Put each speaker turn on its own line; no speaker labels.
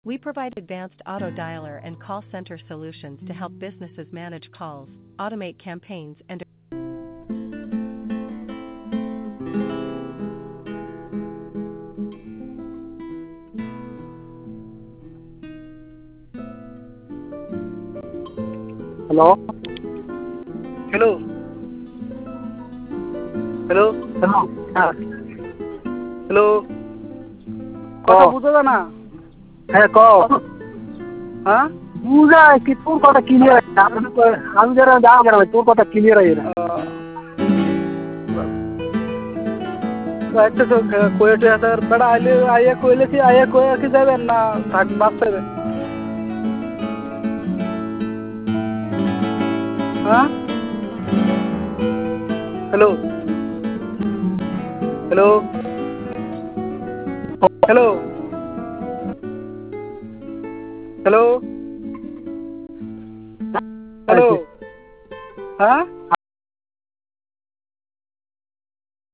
We provide advanced auto dialer and call center solutions to help businesses manage calls, automate campaigns, and
Hello?
Hello. Hello.
Hello?
Hello. কথা বুঝা যায় না?
হ্যাঁ কও।
হ্যাঁ?
বুঝা কি তোর কথা ক্লিয়ার আমি যারা যাও কেন তোর কথা ক্লিয়ার আই না।
আচ্ছা তো কোয়েটে আসার বড় আইলে আইয়া কয়ে কি যাবেন না থাক বাঁচতে হবে? হ্যাঁ? Hello. Hello. Hello. Hello. Hello. হ্যাঁ?